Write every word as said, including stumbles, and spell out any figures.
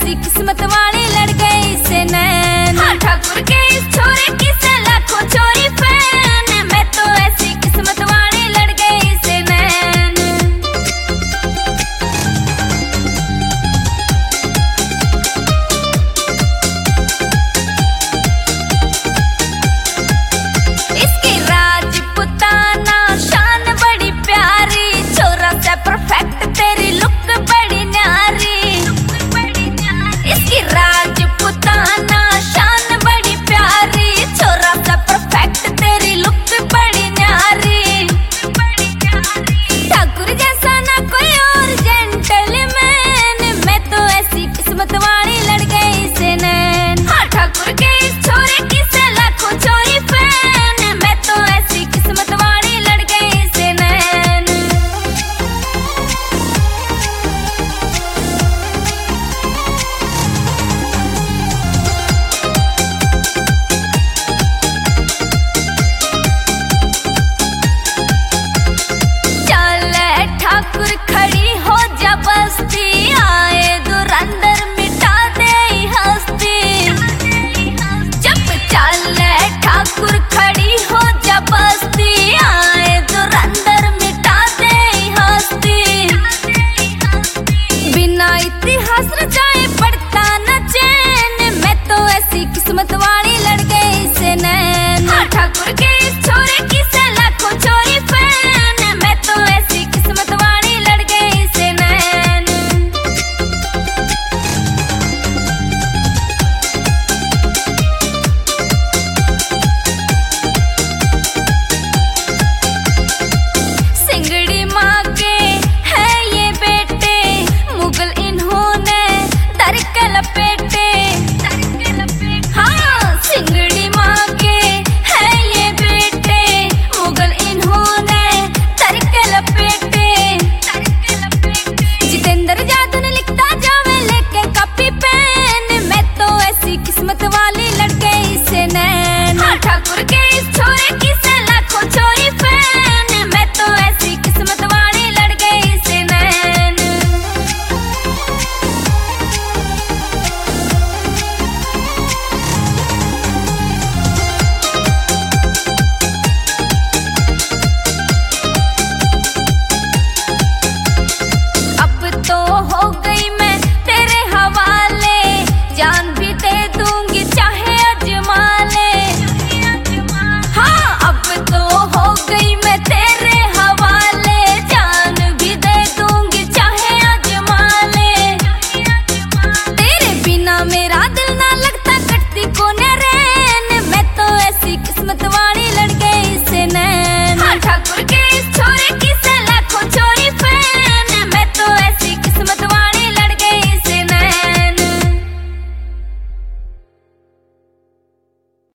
ऐसी किस्मत वाली लड़ गई से नैन। हाँ, ठाकुर के इस छोरे की से लाखों चोरी फैन, मैं तो ऐसी किस्मत वाली लड़ गई से नैन। इसकी राजपुताना शान बड़ी प्यारी, छोरा से परफेक्ट तेरी लुक बड़ी न्यारी। इसकी राजपुताना शान बड़ी प्यारी, छोरा सा परफेक्ट तेरी लुक बड़ी न्यारी। ठाकुर जैसा ना कोई और जेंटलमैन, मैं तो ऐसी किस्मत वाली लड़ गई से नैन। हाँ, ठाकुर के इस छोरे की से लाखों चोरी फैन, मैं तो ऐसी किस्मत वाली लड़ गई से नैन। ठाकुर खड़ी हो जा बस्ती, आए दुरंदर मिटा दे हस्ती। जब चले ठाकुर खड़ी हो जा बस्ती, आए दुरंदर मिटा दे हस्ती। बिना इतिहास रचाए पढ़ता न चैन, मैं तो ऐसी किस्मत वाली लड़ गई से नैन। हाँ, ठाकुर के इस छोरे की से लाखों चोरी फैन, मैं तो ऐसी किस्मत वाली लड़ गई से नैन। सिंगड़ी माँ के है ये बेटे, मुगल इन्होंने दर के लपेटे। हाँ, सिंगड़ी माँ के है ये बेटे, मुगल इन्होंने दर के लपेटे। जितेंद्र जादू ने लिखता जावे लेके कॉपी पेन, मैं तो ऐसी किस्मत वाली लड़ गई से नैन। हाँ, ठाकुर के इस छोरे की से